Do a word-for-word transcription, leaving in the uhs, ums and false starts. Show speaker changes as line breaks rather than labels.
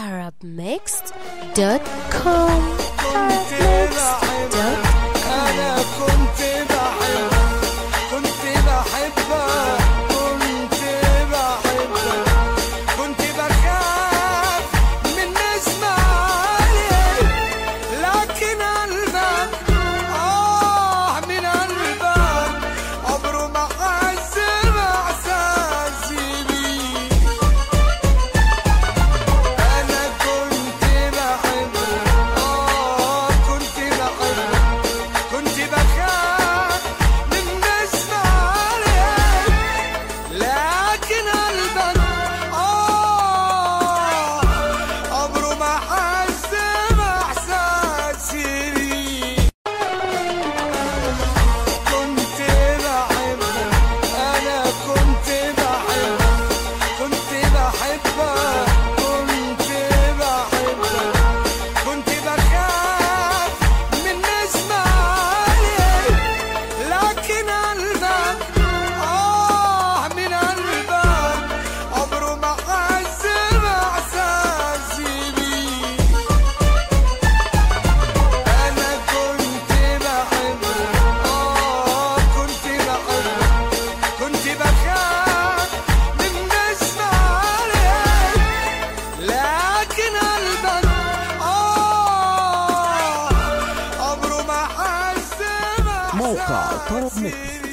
طرب ميكس دوت كوم.
كنت بحبك أنا كنت بحبك كنت بحبك كنت بحبك كنت بخاف من نسمع عليك لكن قلبك آه من قلبك عمره ما حس بإحساسي بيك. أنا كنت بحبك آه كنت بحبك كنت بخاف من نسمع عليك لكن قلبك آه عمره ما حس بإحساسي بيك. كنت بحبك أنا كنت بحبك كنت بحبك كنت بحبك كنت بخاف من نسمع عليك لكن قلبك آه من قلبك عمره ما حس بإحساسي بيك. أنا كنت بحبك آه كنت بحبك كنت بخاف من نسمع عليك لكن قلبك آه عمره ما حس
موقع طرب
بإحساسي
ميكس.
بيك.